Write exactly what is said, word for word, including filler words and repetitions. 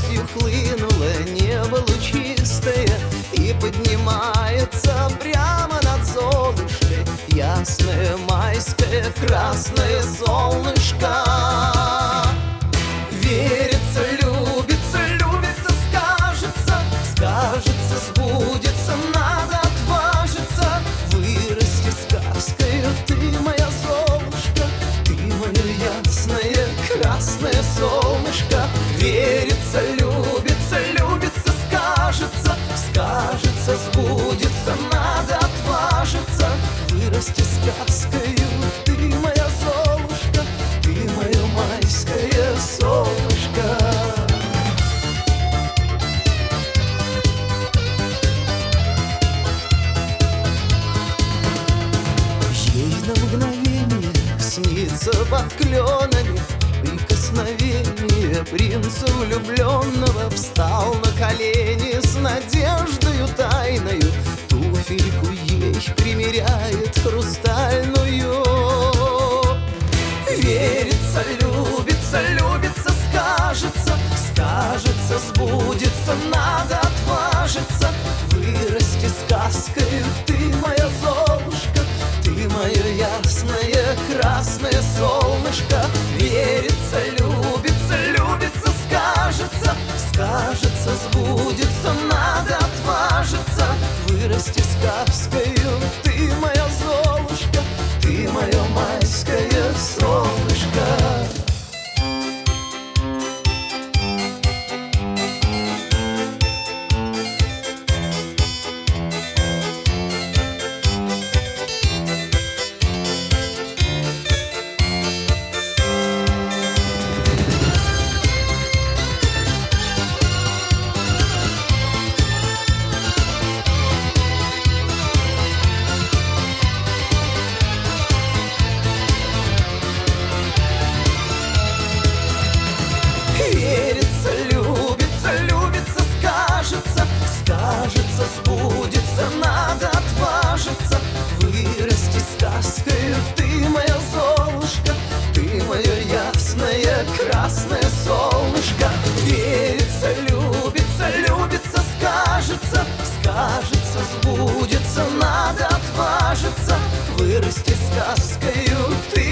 радостью хлынуло небо лучистое, и поднимается прямо над Золушкой ясное майское красное солнышко. Верится, любится, любится, скажется, скажется, сбудется, надо отважиться. Вырасти сказкою ты, моя Золушка, ты мое ясное красное солнышко. Верится, любится, любится, скажется, скажется, сбудется, надо отважиться. Вырасти сказкою ты, моя Золушка, ты мое майское солнышко. Ей на мгновение снится под кленами прикосновение принца влюбленного. Встал на колени с надеждою тайною, туфельку ей примеряет хрустальную. Верится, любится, любится, скажется, скажется, сбудется, надо отважиться. Вырасти сказкою ты, моя Золушка, ты мое ясное красное солнышко. Верится, любится, любится, скажется, скажется, сбудется, надо отважиться. Вырасти сказкою ты, моя Золушка, ты мое майское солнышко. Верится, любится, любится, скажется, скажется, сбудется, надо отважиться. Вырасти сказкою ты, моя Золушка, ты мое ясное красное солнышко. Верится, любится, любится, скажется, скажется, сбудется, надо отважиться. Вырасти сказкою ты,